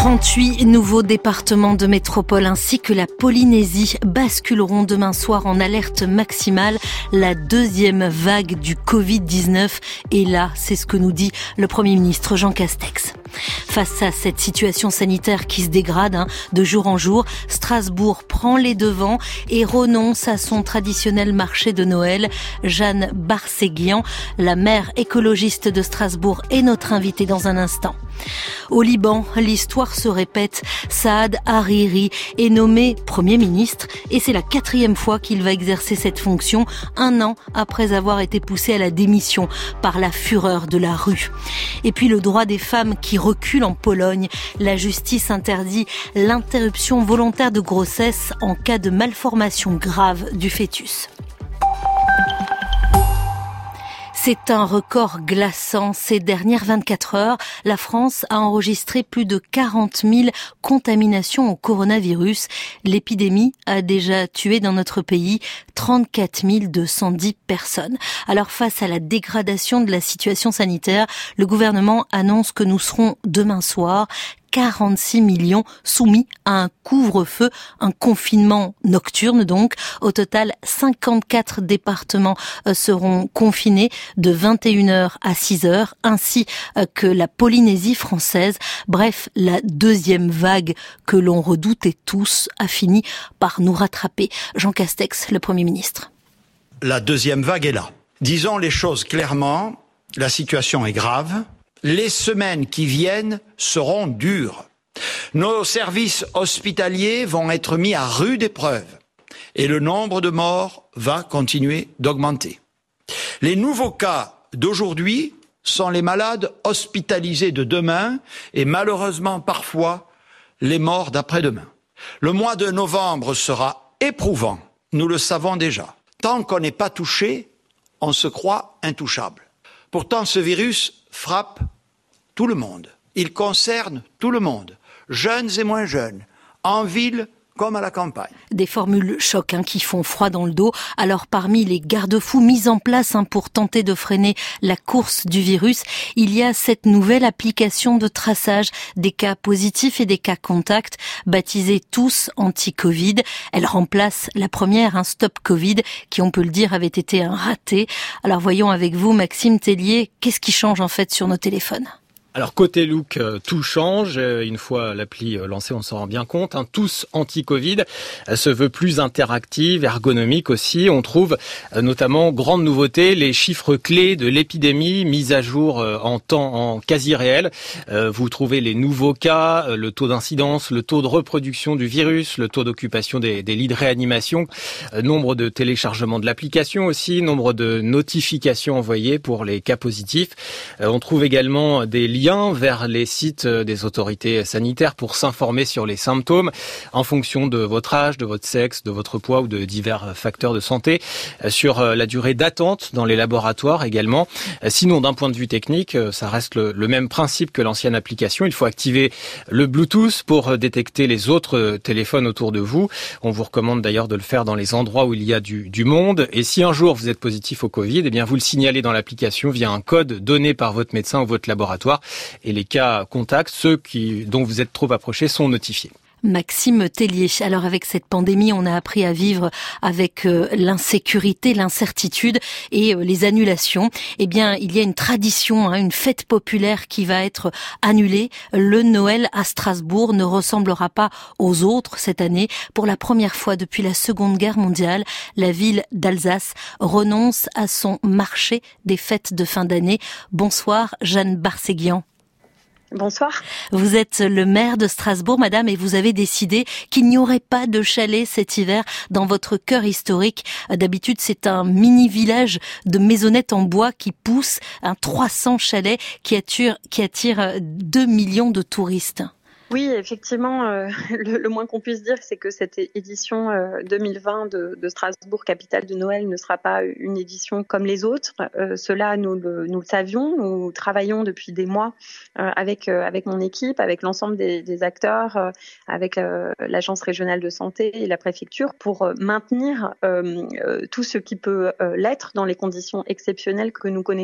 38 nouveaux départements de métropole ainsi que la Polynésie basculeront demain soir en alerte maximale. La deuxième vague du Covid-19 est là, c'est ce que nous dit le Premier ministre Jean Castex. Face à cette situation sanitaire qui se dégrade de jour en jour, Strasbourg prend les devants et renonce à son traditionnel marché de Noël. Jeanne Barséguian, la maire écologiste de Strasbourg, est notre invitée dans un instant. Au Liban, l'histoire se répète. Saad Hariri est nommé Premier ministre et c'est la 4e fois qu'il va exercer cette fonction, 1 an après avoir été poussé à la démission par la fureur de la rue. Et puis le droit des femmes qui recule en Pologne. La justice interdit l'interruption volontaire de grossesse en cas de malformation grave du fœtus. C'est un record glaçant. Ces dernières 24 heures, la France a enregistré plus de 40 000 contaminations au coronavirus. L'épidémie a déjà tué dans notre pays 34 210 personnes. Alors face à la dégradation de la situation sanitaire, le gouvernement annonce que nous serons demain soir 46 millions soumis à un couvre-feu, un confinement nocturne donc. Au total, 54 départements seront confinés de 21h à 6h, ainsi que la Polynésie française. Bref, la deuxième vague que l'on redoutait tous a fini par nous rattraper. Jean Castex, le Premier ministre. La deuxième vague est là. Disons les choses clairement, la situation est grave. Les semaines qui viennent seront dures. Nos services hospitaliers vont être mis à rude épreuve et le nombre de morts va continuer d'augmenter. Les nouveaux cas d'aujourd'hui sont les malades hospitalisés de demain et malheureusement parfois les morts d'après-demain. Le mois de novembre sera éprouvant, nous le savons déjà. Tant qu'on n'est pas touché, on se croit intouchable. Pourtant, ce virus frappe tout le monde. Il concerne tout le monde, jeunes et moins jeunes, en ville comme à la campagne. Des formules choc qui font froid dans le dos. Alors parmi les garde-fous mis en place pour tenter de freiner la course du virus, il y a cette nouvelle application de traçage des cas positifs et des cas contacts, baptisée Tous Anti-Covid. Elle remplace la première, Stop Covid, qui on peut le dire avait été un raté. Alors voyons avec vous, Maxime Tellier, qu'est-ce qui change en fait sur nos téléphones ? Alors côté look, tout change. Une fois l'appli lancée, on s'en rend bien compte. Tous anti-Covid se veut plus interactive, ergonomique aussi. On trouve notamment, grande nouveauté, les chiffres clés de l'épidémie mis à jour en quasi réel. Vous trouvez les nouveaux cas, le taux d'incidence, le taux de reproduction du virus, le taux d'occupation des lits de réanimation, nombre de téléchargements de l'application aussi, nombre de notifications envoyées pour les cas positifs. On trouve également des liens vers les sites des autorités sanitaires pour s'informer sur les symptômes en fonction de votre âge, de votre sexe, de votre poids ou de divers facteurs de santé, sur la durée d'attente dans les laboratoires également. Sinon, d'un point de vue technique, ça reste le même principe que l'ancienne application. Il faut activer le Bluetooth pour détecter les autres téléphones autour de vous. On vous recommande d'ailleurs de le faire dans les endroits où il y a du monde. Et si un jour vous êtes positif au Covid, eh bien vous le signalez dans l'application via un code donné par votre médecin ou votre laboratoire. Et les cas contacts, ceux dont vous êtes trop approchés, sont notifiés. Maxime Tellier. Alors avec cette pandémie, on a appris à vivre avec l'insécurité, l'incertitude et les annulations. Eh bien, il y a une tradition, une fête populaire qui va être annulée. Le Noël à Strasbourg ne ressemblera pas aux autres cette année. Pour la première fois depuis la Seconde Guerre mondiale, la ville d'Alsace renonce à son marché des fêtes de fin d'année. Bonsoir, Jeanne Barséguian. Bonsoir. Vous êtes le maire de Strasbourg, madame, et vous avez décidé qu'il n'y aurait pas de chalet cet hiver dans votre cœur historique. D'habitude, c'est un mini-village de maisonnettes en bois qui pousse, 300 chalets qui attire 2 millions de touristes. Oui, effectivement, le moins qu'on puisse dire, c'est que cette édition 2020 de Strasbourg, capitale de Noël, ne sera pas une édition comme les autres. Cela, nous le savions. Nous travaillons depuis des mois avec mon équipe, avec l'ensemble des acteurs, avec l'Agence régionale de santé et la préfecture pour maintenir tout ce qui peut l'être dans les conditions exceptionnelles que nous connaissons.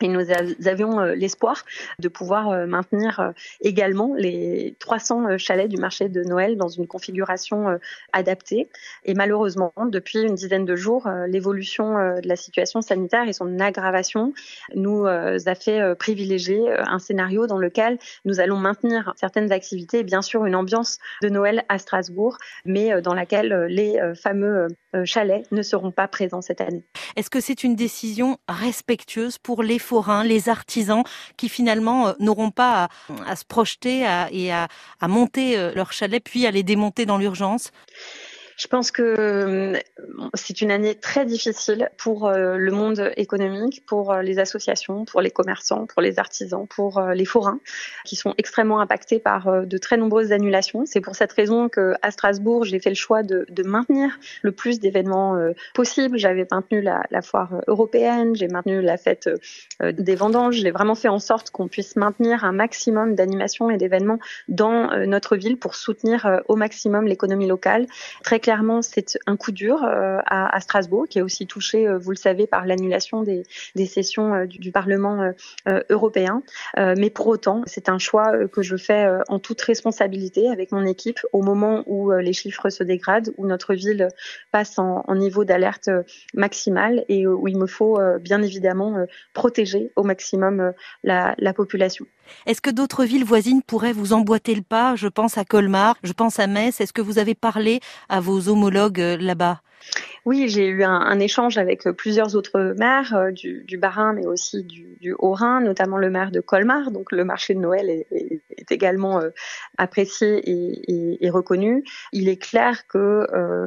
Et nous avions l'espoir de pouvoir maintenir également les 300 chalets du marché de Noël dans une configuration adaptée. Et malheureusement, depuis une dizaine de jours, l'évolution de la situation sanitaire et son aggravation nous a fait privilégier un scénario dans lequel nous allons maintenir certaines activités et bien sûr une ambiance de Noël à Strasbourg, mais dans laquelle les fameux chalets ne seront pas présents cette année. Est-ce que c'est une décision respectueuse pour les forains, les artisans qui finalement n'auront pas à se projeter et à monter leur chalet puis à les démonter dans l'urgence ? Je pense que c'est une année très difficile pour le monde économique, pour les associations, pour les commerçants, pour les artisans, pour les forains, qui sont extrêmement impactés par de très nombreuses annulations. C'est pour cette raison qu'à Strasbourg, j'ai fait le choix de maintenir le plus d'événements possibles. J'avais maintenu la foire européenne, j'ai maintenu la fête des vendanges. J'ai vraiment fait en sorte qu'on puisse maintenir un maximum d'animations et d'événements dans notre ville pour soutenir au maximum l'économie locale. Très clairement, c'est un coup dur à Strasbourg, qui est aussi touché, vous le savez, par l'annulation des sessions du Parlement européen. Mais pour autant, c'est un choix que je fais en toute responsabilité avec mon équipe au moment où les chiffres se dégradent, où notre ville passe en niveau d'alerte maximale et où il me faut bien évidemment protéger au maximum la population. Est-ce que d'autres villes voisines pourraient vous emboîter le pas ? Je pense à Colmar, je pense à Metz. Est-ce que vous avez parlé à vos homologues là-bas ? Oui, j'ai eu un échange avec plusieurs autres maires du Bas-Rhin, mais aussi du Haut-Rhin, notamment le maire de Colmar. Donc le marché de Noël est également apprécié et reconnu. Il est clair que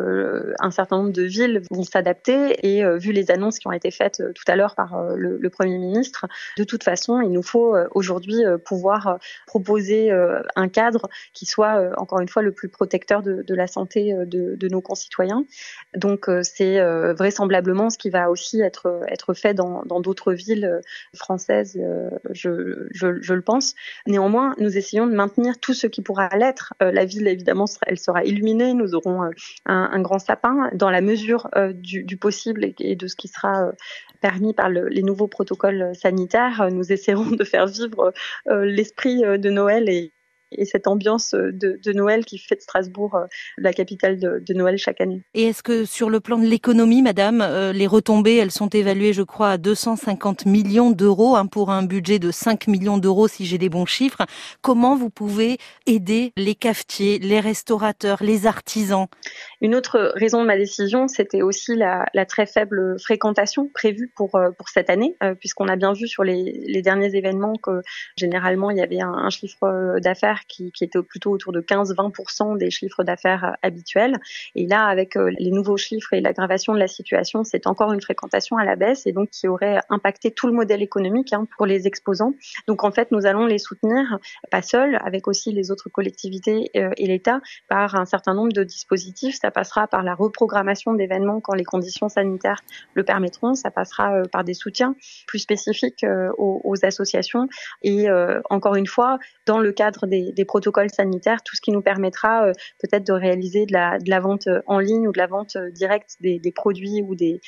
un certain nombre de villes vont s'adapter et vu les annonces qui ont été faites tout à l'heure par le Premier ministre, de toute façon, il nous faut aujourd'hui pouvoir proposer un cadre qui soit encore une fois le plus protecteur de la santé de nos concitoyens. Donc c'est vraisemblablement ce qui va aussi être fait dans d'autres villes françaises, je le pense. Néanmoins, nous essayons de maintenir tout ce qui pourra l'être. La ville, évidemment, elle sera illuminée. Nous aurons un grand sapin dans la mesure du possible et de ce qui sera permis par les nouveaux protocoles sanitaires. Nous essaierons de faire vivre l'esprit de Noël et cette ambiance de Noël qui fait de Strasbourg la capitale de Noël chaque année. Et est-ce que sur le plan de l'économie, madame, les retombées, elles sont évaluées, je crois, à 250 millions d'euros pour un budget de 5 millions d'euros, si j'ai des bons chiffres. Comment vous pouvez aider les cafetiers, les restaurateurs, les artisans ? Une autre raison de ma décision, c'était aussi la très faible fréquentation prévue pour cette année, puisqu'on a bien vu sur les derniers événements que généralement il y avait un chiffre d'affaires qui était plutôt autour de 15-20% des chiffres d'affaires habituels. Et là, avec les nouveaux chiffres et l'aggravation de la situation, c'est encore une fréquentation à la baisse et donc qui aurait impacté tout le modèle économique pour les exposants. Donc en fait, nous allons les soutenir, pas seuls, avec aussi les autres collectivités et l'État, par un certain nombre de dispositifs. Ça passera par la reprogrammation d'événements quand les conditions sanitaires le permettront. Ça passera par des soutiens plus spécifiques aux associations. Et encore une fois, dans le cadre des protocoles sanitaires, tout ce qui nous permettra peut-être de réaliser de la vente en ligne ou de la vente directe des produits ou des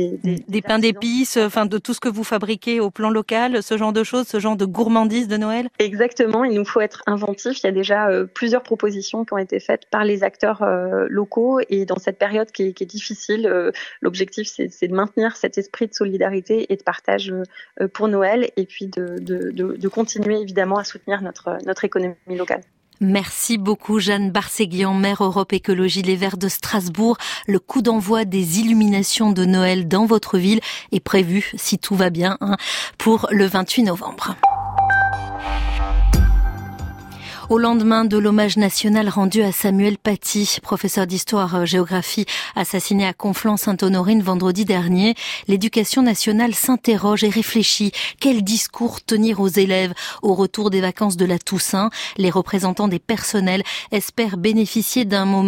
pains d'épices, enfin de tout ce que vous fabriquez au plan local, ce genre de choses, ce genre de gourmandise de Noël. Exactement, il nous faut être inventif. Il y a déjà plusieurs propositions qui ont été faites par les acteurs locaux et dans cette période qui est difficile, l'objectif c'est de maintenir cet esprit de solidarité et de partage pour Noël et puis de continuer évidemment à soutenir notre économie locale. Merci beaucoup Jeanne Barséguian, maire Europe Écologie Les Verts de Strasbourg. Le coup d'envoi des illuminations de Noël dans votre ville est prévu, si tout va bien, pour le 28 novembre. Au lendemain de l'hommage national rendu à Samuel Paty, professeur d'histoire-géographie assassiné à Conflans-Sainte-Honorine vendredi dernier, l'éducation nationale s'interroge et réfléchit. Quel discours tenir aux élèves au retour des vacances de la Toussaint ? Les représentants des personnels espèrent bénéficier d'un moment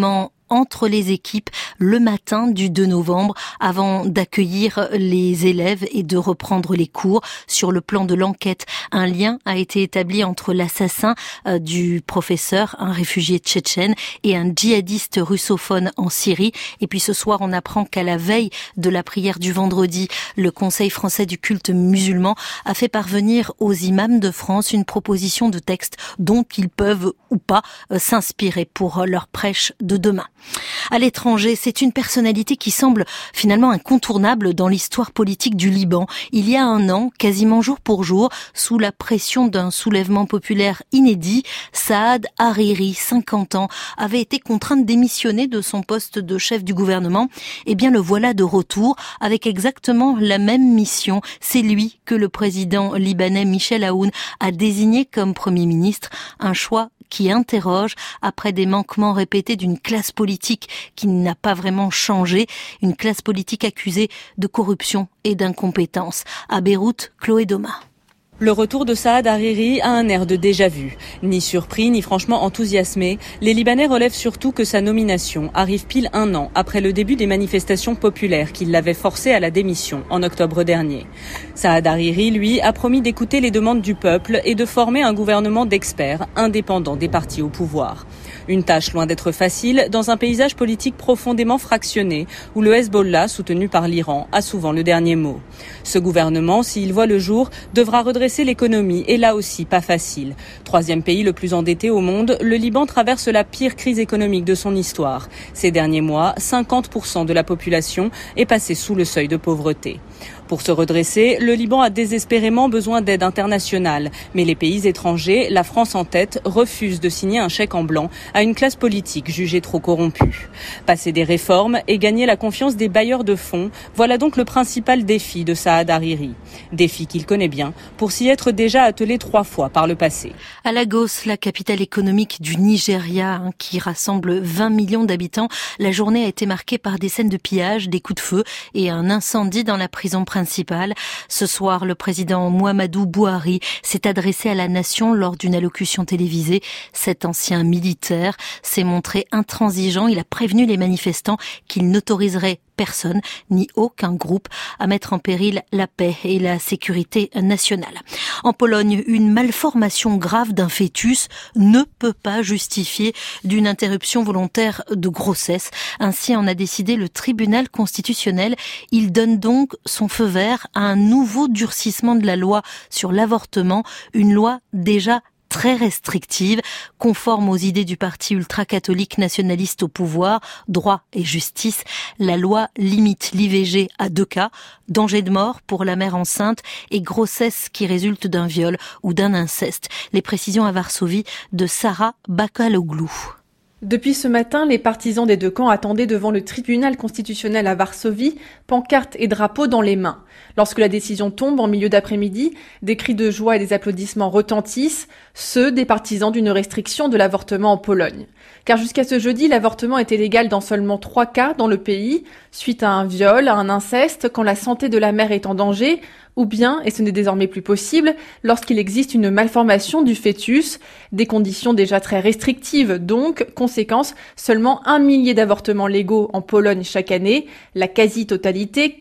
entre les équipes le matin du 2 novembre avant d'accueillir les élèves et de reprendre les cours. Sur le plan de l'enquête, un lien a été établi entre l'assassin du professeur, un réfugié tchétchène, et un djihadiste russophone en Syrie. Et puis ce soir, on apprend qu'à la veille de la prière du vendredi, le Conseil français du culte musulman a fait parvenir aux imams de France une proposition de texte dont ils peuvent ou pas s'inspirer pour leur prêche de demain. À l'étranger, c'est une personnalité qui semble finalement incontournable dans l'histoire politique du Liban. Il y a un an, quasiment jour pour jour, sous la pression d'un soulèvement populaire inédit, Saad Hariri, 50 ans, avait été contraint de démissionner de son poste de chef du gouvernement. Eh bien, le voilà de retour avec exactement la même mission. C'est lui que le président libanais Michel Aoun a désigné comme Premier ministre, un choix qui interroge après des manquements répétés d'une classe politique qui n'a pas vraiment changé, une classe politique accusée de corruption et d'incompétence. À Beyrouth, Chloé Doma. Le retour de Saad Hariri a un air de déjà-vu. Ni surpris, ni franchement enthousiasmé, les Libanais relèvent surtout que sa nomination arrive pile un an après le début des manifestations populaires qui l'avaient forcé à la démission en octobre dernier. Saad Hariri, lui, a promis d'écouter les demandes du peuple et de former un gouvernement d'experts indépendants des partis au pouvoir. Une tâche loin d'être facile dans un paysage politique profondément fractionné où le Hezbollah, soutenu par l'Iran, a souvent le dernier mot. Ce gouvernement, s'il voit le jour, devra redresser l'économie et là aussi pas facile. 3e pays le plus endetté au monde, le Liban traverse la pire crise économique de son histoire. Ces derniers mois, 50% de la population est passée sous le seuil de pauvreté. Pour se redresser, le Liban a désespérément besoin d'aide internationale. Mais les pays étrangers, la France en tête, refusent de signer un chèque en blanc à une classe politique jugée trop corrompue. Passer des réformes et gagner la confiance des bailleurs de fonds, voilà donc le principal défi de Saad Hariri. Défi qu'il connaît bien pour s'y être déjà attelé 3 fois par le passé. À Lagos, la capitale économique du Nigeria, qui rassemble 20 millions d'habitants, la journée a été marquée par des scènes de pillage, des coups de feu et un incendie dans la prison principale. Ce soir, le président Muhammadu Buhari s'est adressé à la nation lors d'une allocution télévisée. Cet ancien militaire s'est montré intransigeant. Il a prévenu les manifestants qu'il n'autoriserait personne ni aucun groupe à mettre en péril la paix et la sécurité nationale. En Pologne, une malformation grave d'un fœtus ne peut pas justifier d'une interruption volontaire de grossesse. Ainsi en a décidé le tribunal constitutionnel. Il donne donc son feu vert à un nouveau durcissement de la loi sur l'avortement, une loi déjà très restrictive, conforme aux idées du parti ultra-catholique nationaliste au pouvoir, Droit et Justice. La loi limite l'IVG à 2 cas, danger de mort pour la mère enceinte et grossesse qui résulte d'un viol ou d'un inceste. Les précisions à Varsovie de Sarah Bakaloglou. Depuis ce matin, les partisans des 2 camps attendaient devant le tribunal constitutionnel à Varsovie, pancartes et drapeaux dans les mains. Lorsque la décision tombe en milieu d'après-midi, des cris de joie et des applaudissements retentissent, ceux des partisans d'une restriction de l'avortement en Pologne. Car jusqu'à ce jeudi, l'avortement était légal dans seulement 3 cas dans le pays, suite à un viol, à un inceste, quand la santé de la mère est en danger, ou bien, et ce n'est désormais plus possible, lorsqu'il existe une malformation du fœtus, des conditions déjà très restrictives donc, conséquence, seulement 1 millier d'avortements légaux en Pologne chaque année, la quasi-totalité,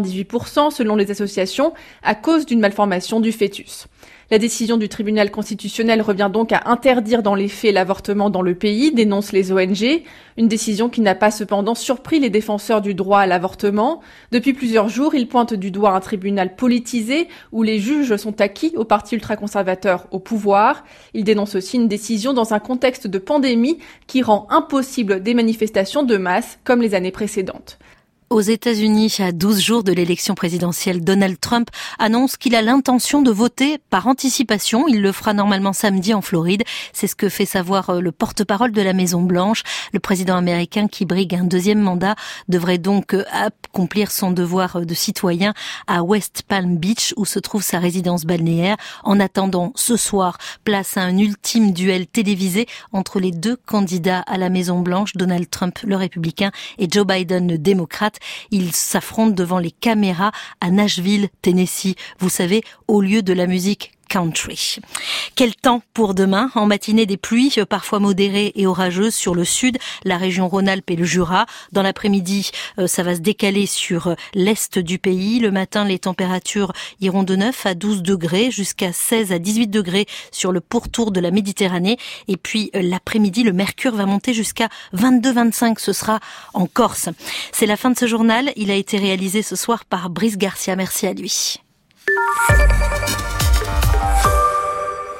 98% selon les associations, à cause d'une malformation du fœtus. La décision du tribunal constitutionnel revient donc à interdire dans les faits l'avortement dans le pays, dénoncent les ONG, une décision qui n'a pas cependant surpris les défenseurs du droit à l'avortement. Depuis plusieurs jours, ils pointent du doigt un tribunal politisé où les juges sont acquis au parti ultra-conservateur au pouvoir. Ils dénoncent aussi une décision dans un contexte de pandémie qui rend impossible des manifestations de masse comme les années précédentes. Aux États-Unis, à 12 jours de l'élection présidentielle, Donald Trump annonce qu'il a l'intention de voter par anticipation. Il le fera normalement samedi en Floride. C'est ce que fait savoir le porte-parole de la Maison-Blanche. Le président américain qui brigue un 2e mandat devrait donc accomplir son devoir de citoyen à West Palm Beach, où se trouve sa résidence balnéaire. En attendant, ce soir, place à un ultime duel télévisé entre les 2 candidats à la Maison-Blanche, Donald Trump, le républicain, et Joe Biden, le démocrate. Ils s'affrontent devant les caméras à Nashville, Tennessee. Vous savez, au lieu de la musique Country. Quel temps pour demain? En matinée, des pluies parfois modérées et orageuses sur le sud, la région Rhône-Alpes et le Jura. Dans l'après-midi, ça va se décaler sur l'est du pays. Le matin, les températures iront de 9 à 12 degrés jusqu'à 16 à 18 degrés sur le pourtour de la Méditerranée. Et puis l'après-midi, le mercure va monter jusqu'à 22-25. Ce sera en Corse. C'est la fin de ce journal. Il a été réalisé ce soir par Brice Garcia. Merci à lui.